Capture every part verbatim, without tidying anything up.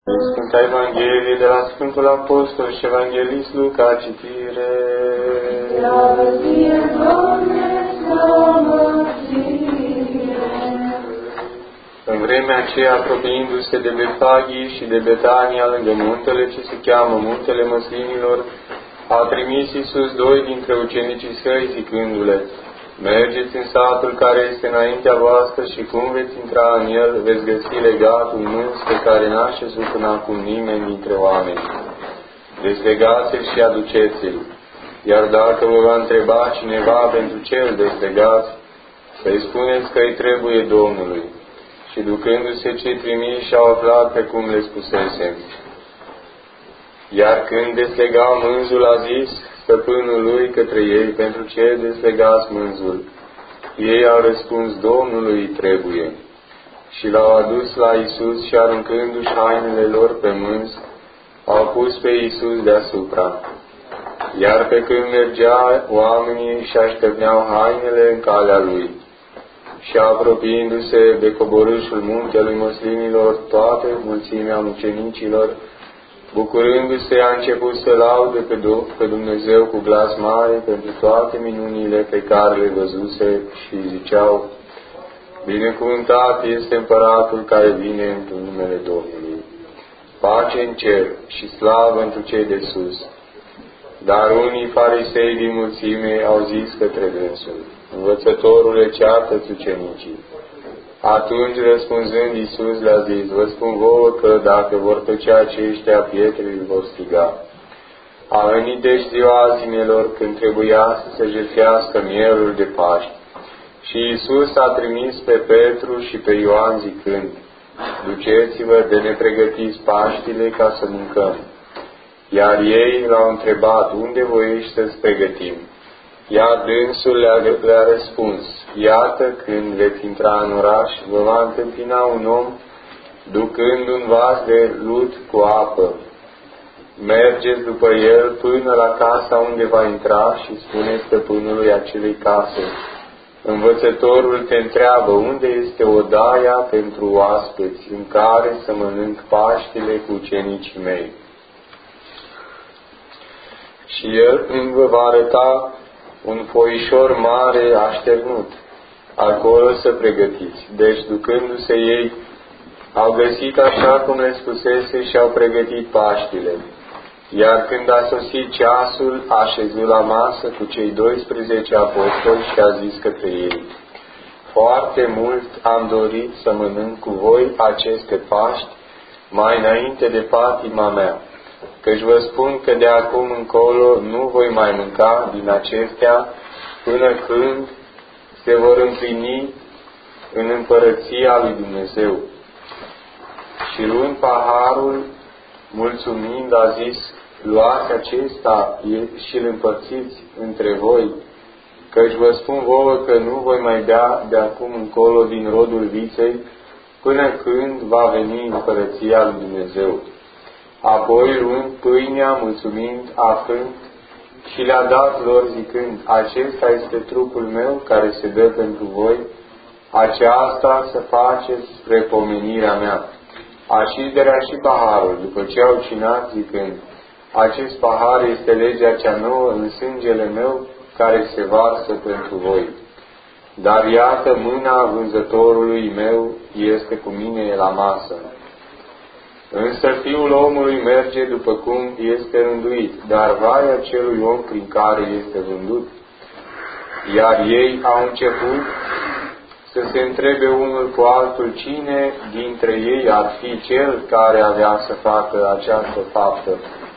Sfânta Evanghelie de la Sfântul Apostol și Evanghelist Luca, citire. În vremea aceea, apropiindu-se de Betfagii și de Betania, lângă muntele ce se cheamă Muntele Măslinilor, a trimis Iisus doi dintre ucenicii săi, zicându-le: mergeți în satul care este înaintea voastră și cum veți intra în el, veți găsi legat un mâns pe care n-a șezut până acum nimeni dintre oameni. Deslegați-l și aduceți-l. Iar dacă vă va întreba cineva pentru ce îl deslegați, să-i spuneți că îi trebuie Domnului. Și ducându-se cei trimiși și-au aflat pe cum le spusesem. Iar când deslegau mânzul, a zis stăpânul lui către ei: pentru ce deslegați mânzul? Ei au răspuns: Domnului îi trebuie. Și l-au adus la Iisus și, aruncându-și hainele lor pe mânz, au pus pe Iisus deasupra. Iar pe când mergea, oamenii își așterneau hainele în calea lui. Și apropiindu-se de coborâșul muntelui Măslinilor, toată mulțimea mucenicilor, bucurându-se, a început să laude pe, pe Dumnezeu cu glas mare pentru toate minunile pe care le văzuse și ziceau: binecuvântat este împăratul care vine într numele Domnului. Pace în cer și slavă întru cei de sus. Dar unii farisei din mulțime au zis către dânsul: învățătorule, ceartă-ți ucenicii. Atunci, răspunzând, Iisus le-a zis: vă spun vouă că dacă vor tăcea aceștia, pietrele vor striga. A venit deci ziua zilelor când trebuia să se jertfească mielul de Paști. Și Iisus a trimis pe Petru și pe Ioan zicând: duceți-vă de ne pregătiți Paștile ca să mâncăm. Iar ei l-au întrebat: unde voiești să-ți pregătim? Iar dânsul le-a, le-a răspuns: iată, când veți intra în oraș, vă va întâmpina un om ducând un vas de lut cu apă. Mergeți după el până la casa unde va intra și spuneți stăpânului acelei case: învățătorul te întreabă unde este odaia pentru oaspeți în care să mănânc Paștile cu ucenicii mei. Și el vă va arăta un foișor mare așternut. Acolo să pregătiți. Deci, ducându-se ei, au găsit așa cum le spusese și au pregătit Paștile. Iar când a sosit ceasul, a șezut la masă cu cei doisprezece apostoli și a zis către ei: foarte mult am dorit să mănânc cu voi aceste Paști mai înainte de patima mea. Căci vă spun că de acum încolo nu voi mai mânca din acestea până când se vor împlini în împărăția lui Dumnezeu. Și luând paharul, mulțumind, a zis: luați acesta și îl împărțiți între voi, căci vă spun vouă că nu voi mai bea de acum încolo din rodul viței până când va veni împărăția lui Dumnezeu. Apoi, luând pâinea, mulțumind, a frânt și le-a dat lor, zicând: acesta este trupul meu care se dă pentru voi, aceasta să faceți spre pomenirea mea. A și dărea și paharul, după ce au cinat, zicând: acest pahar este legea cea nouă în sângele meu, care se varsă pentru voi. Dar iată, mâna vânzătorului meu este cu mine la masă. Însă Fiul omului merge după cum este rânduit, dar vai acelui om prin care este vândut. Iar ei au început să se întrebe unul cu altul cine dintre ei ar fi cel care avea să facă această faptă.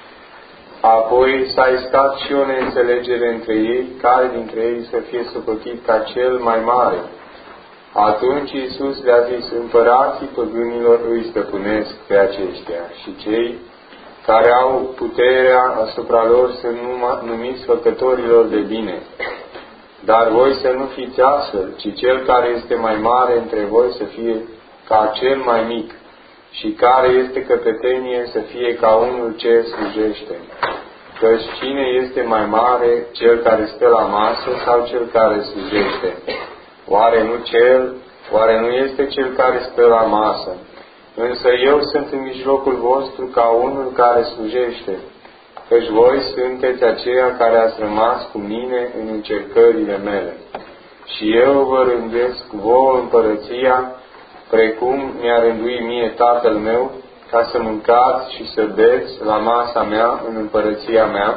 Apoi s-a iscat și o neînțelegere între ei, care dintre ei să fie socotit ca cel mai mare. Atunci Iisus le-a zis: împărații păgânilor îi stăpânesc pe aceștia și cei care au puterea asupra lor sunt numiți făcătorilor de bine. Dar voi să nu fiți astfel, ci cel care este mai mare între voi să fie ca cel mai mic și care este căpetenie să fie ca unul ce slujește. Căci cine este mai mare, cel care stă la masă sau cel care slujește? Oare nu cel, oare nu este cel care stă la masă? însă eu sunt în mijlocul vostru ca unul care slujește, căci voi sunteți aceia care ați rămas cu mine în încercările mele. Și eu vă rândesc vouă împărăția, precum mi-a rânduit mie Tatăl meu, ca să mâncați și să beți la masa mea în împărăția mea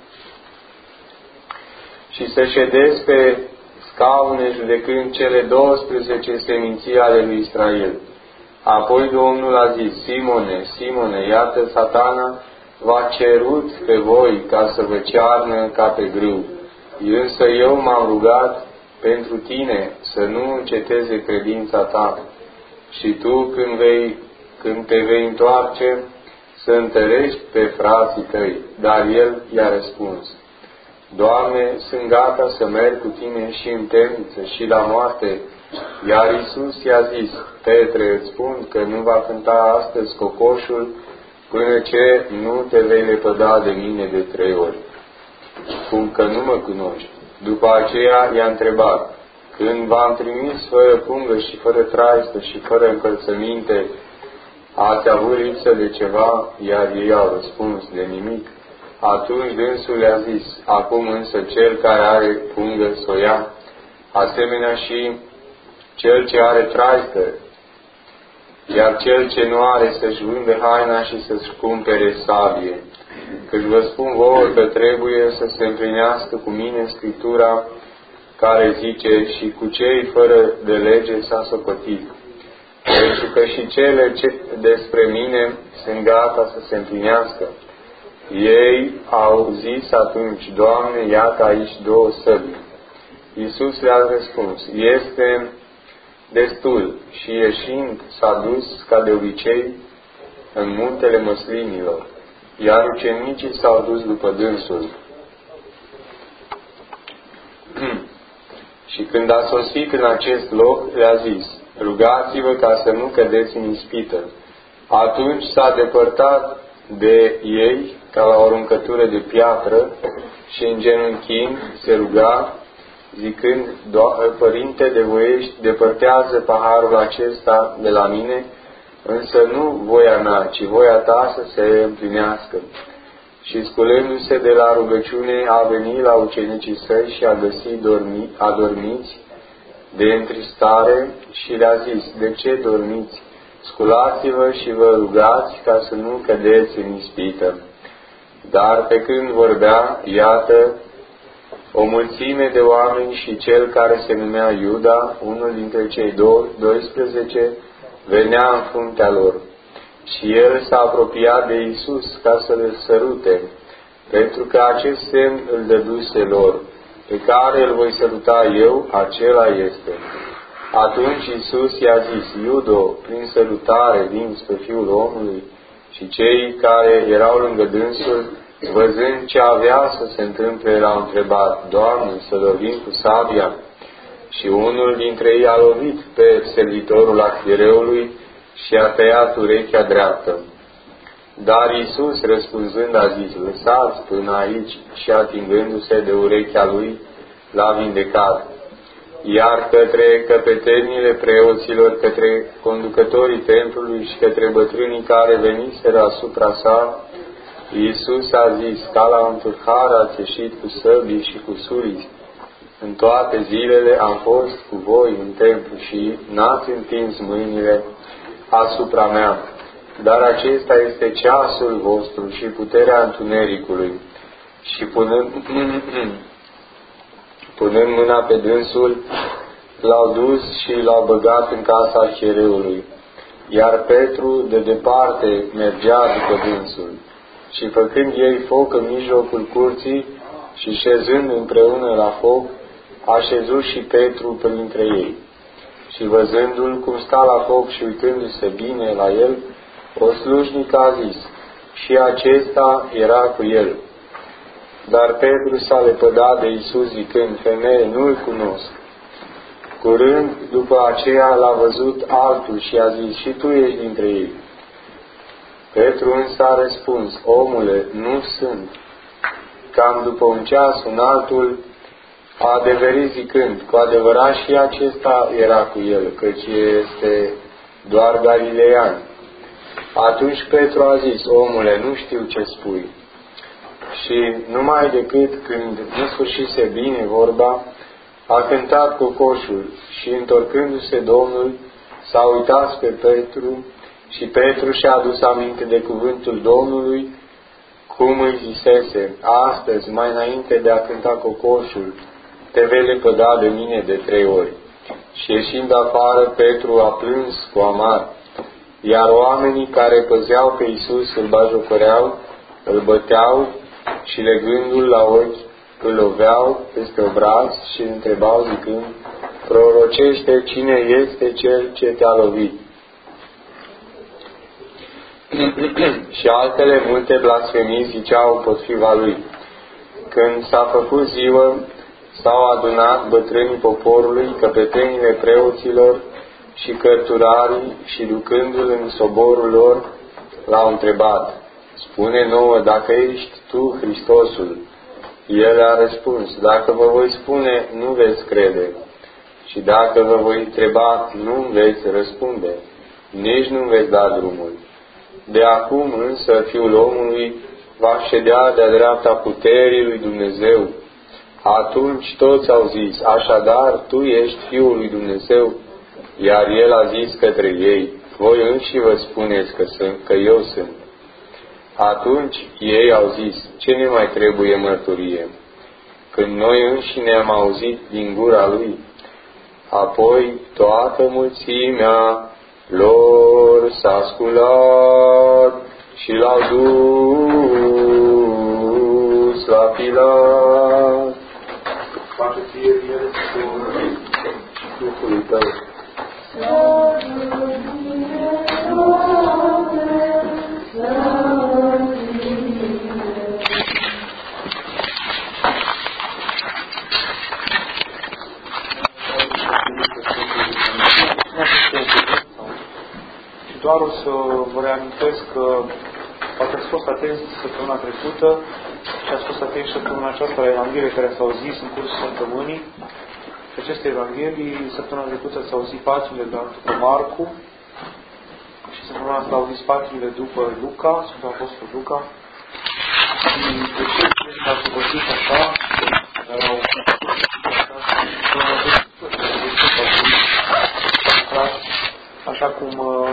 și să ședeți pe scaune judecând cele douăsprezece seminții ale lui Israel. Apoi Domnul a zis: Simone, Simone, iată Satana v-a cerut pe voi ca să vă cearnă ca pe grâu. Însă eu m-am rugat pentru tine să nu înceteze credința ta. Și tu, când, vei, când te vei întoarce, să întărești pe frații tăi. Dar el i-a răspuns: Doamne, sunt gata să merg cu tine și în temniță și la moarte. Iar Iisus i-a zis: Petre, îți spun că nu va cânta astăzi cocoșul până ce nu te vei lepăda de mine de trei ori. Cum că nu mă cunoști. După aceea i-a întrebat: Când v-am trimis fără pungă și fără traistă și fără încălțăminte, ați avut lipsă de ceva? Iar ei au răspuns: De nimic. Atunci dânsul le-a zis: Acum însă cel care are pungă să o ia, asemenea și cel ce are traistă, iar cel ce nu are să-și vândă haina și să-și cumpere sabie. Căci vă spun vouă că trebuie să se împlinească cu mine Scriptura care zice: Și cu cei fără de lege s-a socotit. Pentru că și cele ce despre mine sunt gata să se împlinească. Ei au zis atunci: Doamne, iată aici două săbi. Iisus le-a răspuns: Este destul. Și ieșind s-a dus ca de obicei în muntele măslinilor, iar ucenicii s-au dus după dânsul. Și când a sosit în acest loc, le-a zis: Rugați-vă ca să nu cădeți în ispită. Atunci s-a depărtat de ei ca la o aruncătură de piatră și îngenunchind se ruga, zicând: Părinte de voiești, depărtează paharul acesta de la mine, însă nu voia mea, ci voia ta să se împlinească. Și sculându-se de la rugăciune, a venit la ucenicii săi și a găsit dormi, adormiți de întristare și le-a zis: De ce dormiți? Sculați-vă și vă rugați ca să nu cădeți în ispită. Dar pe când vorbea, iată, o mulțime de oameni și cel care se numea Iuda, unul dintre cei doisprezece, venea în fruntea lor. Și el s-a apropiat de Iisus ca să le sărute, pentru că acest semn îl dăduse lor: Pe care îl voi săruta eu, acela este. Atunci Iisus i-a zis: Iudo, prin sărutare vinzi pe Fiul omului? Și cei care erau lângă dânsul, văzând ce avea să se întâmple, l-au întrebat: Doamne, să lovim cu sabia? Și unul dintre ei a lovit pe servitorul arhiereului și a tăiat urechea dreaptă. Dar Iisus, răspunzând, a zis: Lăsați până aici, și atingându-se de urechea lui, l-a vindecat. Iar către căpetenile preoților, către conducătorii templului și către bătrânii care veniseră asupra sa, Iisus a zis: Ca la un tâlhar ați ieșit cu săbii și cu suriți. În toate zilele am fost cu voi în templu și n-ați întins mâinile asupra mea. Dar acesta este ceasul vostru și puterea întunericului. Și punând, punând mâna pe dânsul, l-au dus și l-au băgat în casa arhiereului. Iar Petru de departe mergea după dânsul. Și făcând ei foc în mijlocul curții și șezând împreună la foc, a șezut și Petru printre ei. Și văzându-l cum sta la foc și uitându-se bine la el, o slujnică a zis: Și acesta era cu el. Dar Petru s-a lepădat de Iisus zicând: Femeie, nu-l cunosc. Curând după aceea l-a văzut altul și a zis: Și tu ești dintre ei. Petru însă a răspuns: Omule, nu sunt. Cam după un ceas, un altul a adeverit zicând: Cu adevărat și acesta era cu el, căci este doar galilean. Atunci Petru a zis, omule, nu știu ce spui. Și numai decât când nu sfârșise bine vorba, a cântat cocoșul și întorcându-se Domnul s-a uitat pe Petru și Petru și-a adus aminte de cuvântul Domnului, cum îi zisese, astăzi, mai înainte de a cânta cocoșul, te vei lepăda de mine de trei ori. Și ieșind afară, Petru a plâns cu amar, iar oamenii care păzeau pe Iisus îl bajocoreau, îl băteau și legându-l la ochi, îl loveau peste obraz și îl întrebau zicând, prorocește cine este cel ce te-a lovit. Și altele multe blasfemii ziceau împotriva lui. Când s-a făcut ziua, s-au adunat bătrânii poporului, căpetenile preoților și cărturarii și ducându-l în soborul lor, l-au întrebat, spune nouă dacă ești tu Hristosul. El a răspuns, dacă vă voi spune, nu veți crede. Și dacă vă voi întreba, nu veți răspunde. Nici nu veți da drumul. De acum însă Fiul omului va ședea de-a dreapta puterii lui Dumnezeu. Atunci toți au zis, așadar tu ești Fiul lui Dumnezeu. Iar el a zis către ei, voi înși vă spuneți că, sunt, că eu sunt. Atunci ei au zis, ce ne mai trebuie mărturie? Când noi înșine am auzit din gura lui. Apoi toată mulțimea lor s-a sculat și l-au dus la Pilat. Face ție el Duhului tău. Doar o să vă reamintesc că poate ați fost atenți săptămâna trecută și ați fost atenți săptămâna aceasta la Evanghelie care s-au zis în cursul săptămânii. Și aceste Evanghelii, săptămâna trecută s-au zis paginile după Marcu și săptămâna asta au zis paginile după Luca, Sfântul Apostol Luca. Și de ce s-au săvârșit așa, erau așa cum uh,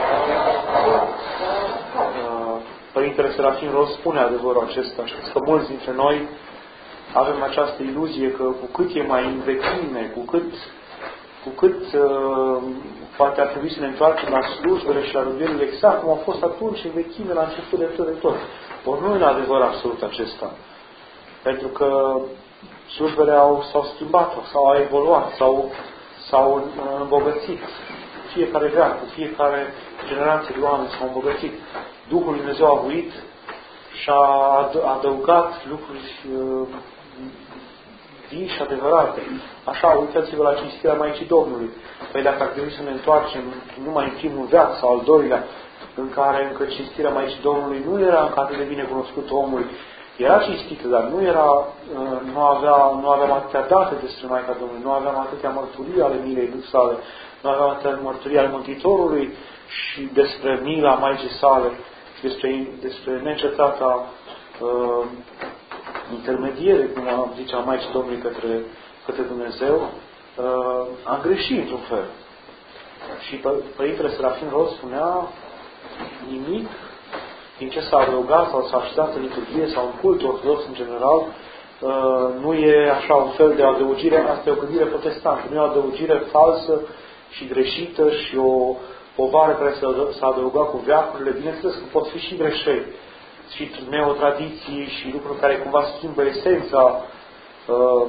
uh, Părintele Serafin Ros spune adevărul acesta. Știți că mulți dintre noi avem această iluzie că cu cât e mai în vechime, cu cât, cu cât uh, poate ar trebui să ne întoarcem la slujbele și la rugările exact cum au fost atunci în vechime, la început de tot de tot. Ori nu e în adevăr absolut acesta. Pentru că slujbele au, s-au schimbat, s-au evoluat, s-au, s-au îmbogățit. Fiecare veac, cu fiecare generație de oameni s-au îmbogățit. Duhul Lui Dumnezeu a vuit și a adăugat lucruri uh, vii și adevărate. Așa, uitați-vă la cinstirea Maicii Domnului. Păi dacă ar trebui să ne întoarcem numai în primul veac sau al doilea, în care încă cinstirea Maicii Domnului nu era încă atât de bine cunoscut omului, era cinstită, dar nu era, uh, nu, avea, nu aveam atâtea date despre Maica Domnului, nu aveam atâtea mărturii ale milei sale, nu aveam atâtea mărturii ale Mântuitorului și despre mila Maicii sale și despre, despre neîncetata uh, intermediere, cum am zicea Maicii Domnului către, către Dumnezeu, uh, am greșit într-un fel. Și Părintele Serafin Ros spunea nimic din ce s-a adăugat sau s-a așteptat în liturghie sau în cult ortodox în general, nu e așa un fel de adăugire, asta e o gândire protestantă, nu e o adăugire falsă și greșită și o povară care s-a adăugat cu veacurile. Bineînțeles că pot fi și greșeli și neotradiții și lucruri care cumva schimbă esența uh,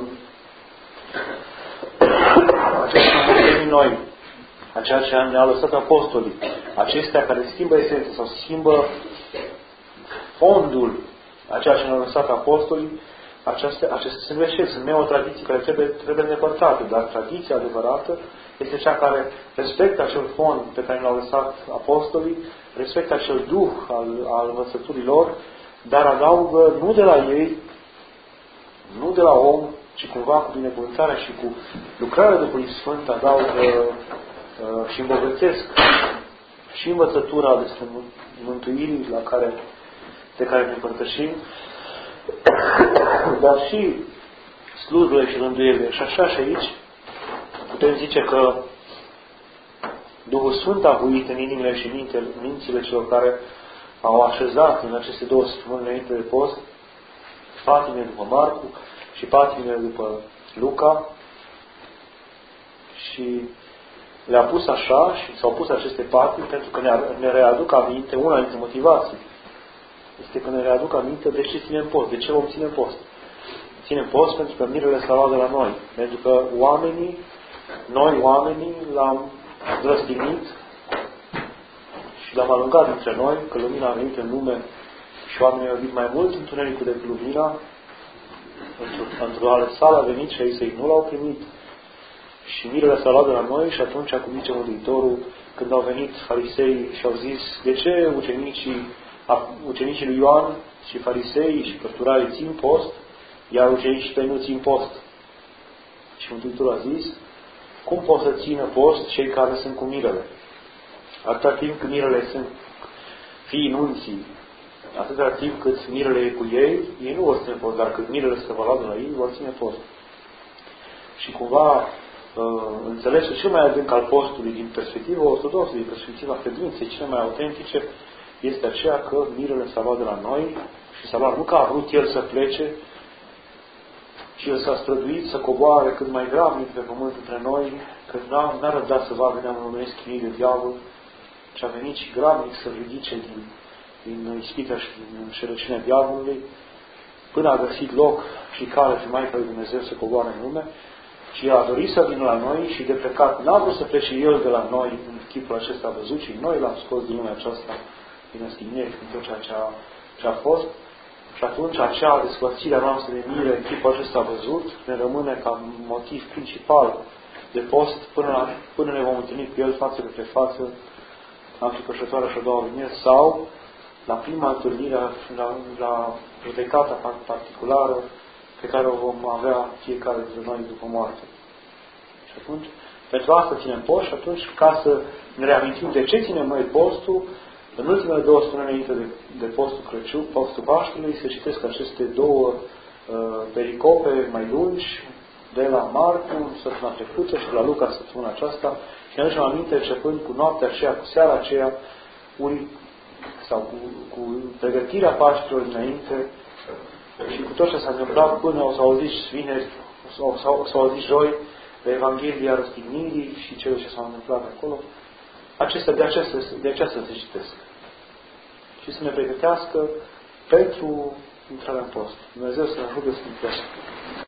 acestea noi, a ceea ce ne-a lăsat apostolii, acestea care schimbă esența sau schimbă fondul a ceea ce ne-a lăsat apostolii, acestea, acestea sunt greșeli, sunt neotradiții care trebuie, trebuie îndepărtate, dar tradiția adevărată este cea care respectă acel fond pe care l-au lăsat apostolii, respectă acel duh al, al învățăturii lor, dar adaugă nu de la ei, nu de la om, ci cumva cu binecuvântarea și cu lucrarea Duhului Sfânt adaugă uh, și îmbogățesc și învățătura despre mântuirii la care, de care ne împărtășim, dar și slujbele și rânduielile. Și așa și aici putem zice că Duhul Sfânt a huit în inimile și mintele, mințile celor care au așezat în aceste două săptămâni înainte de post, patimile după Marcu și patimile după Luca, și le-a pus așa și s-au pus aceste patimi pentru că ne, ne readuc aminte, una dintre motivații este că ne readuc aminte de ce ținem post, de ce vom ține post. Ținem post pentru că mirele s-au luat de la noi, pentru că oamenii, noi oamenii l-am răstignit și l-am alungat dintre noi, că lumina a venit în lume și oamenii au iubit mai mult întunericul decât lumina, într-o altă sală a venit și ei nu l-au primit. Și mirele s-au luat de la noi și atunci, cum zice Mântuitorul, când au venit farisei și au zis, de ce ucenicii, ucenicii lui Ioan și farisei și cărturarii țin post, iar ucenicii tăi nu țin post? Și Mântuitorul a zis, cum pot să țină post cei care sunt cu mirele? Atâta timp cât mirele sunt fiii nunții, atâta timp cât mirele e cu ei, ei nu vor ține post, dar cât mirele se va lua de la ei, vor ține post. Și cumva înțelesul cel mai adânc al postului din perspectiva ortodoxă, din perspectiva credinței cele mai autentice, este aceea că mirele s-a luat de la noi și s-a luat nu că a vrut el să plece, ci el s-a străduit să coboare cât mai gravnic pe pământ între noi, că n-a, n-a răbdat să vadă neamul omenesc chinuit de diavol, ci a venit și gravnic să ridice din, din ispita și din înșelăciunea diavolului, până a găsit loc și cale și Maica lui Dumnezeu să coboare în lume, și a dorit să vină la noi și de plecat n-a vrut să plece el de la noi în chipul acesta văzut, și noi l-am scos din lumea aceasta, din înstigniri, din tot ceea ce a, ce a fost. Și atunci acea despărțire a noastră de mire în chipul acesta văzut ne rămâne ca motiv principal de post până, la, până ne vom întâlni cu el față de față la înfricoșătoarea și a doua venire, sau la prima întâlnire, la, la judecata particulară pe care o vom avea fiecare dintre noi după moarte. Și atunci, pentru asta ținem post și atunci, ca să ne reamintim de ce ținem noi postul, în ultimele două săptămâni înainte de, de postul Crăciun, postul Paștelui, se citesc aceste două uh, pericope mai lungi de la Marcu, săptămâna trecută, și de la Luca, săptămâna aceasta, și ne aducem aminte începând cu noaptea aceea, cu seara aceea, uri, sau cu, cu pregătirea Paștelor dinainte, și cu tot ce s-a întâmplat până o să auziți vineri, o să, o să auziți joi, de Evanghelia răstignirii și cele ce s-au întâmplat acolo. Acestea, de aceea, de aceea să se citesc. Și să ne pregătească pentru intrarea în post. Dumnezeu să ne ajute să ne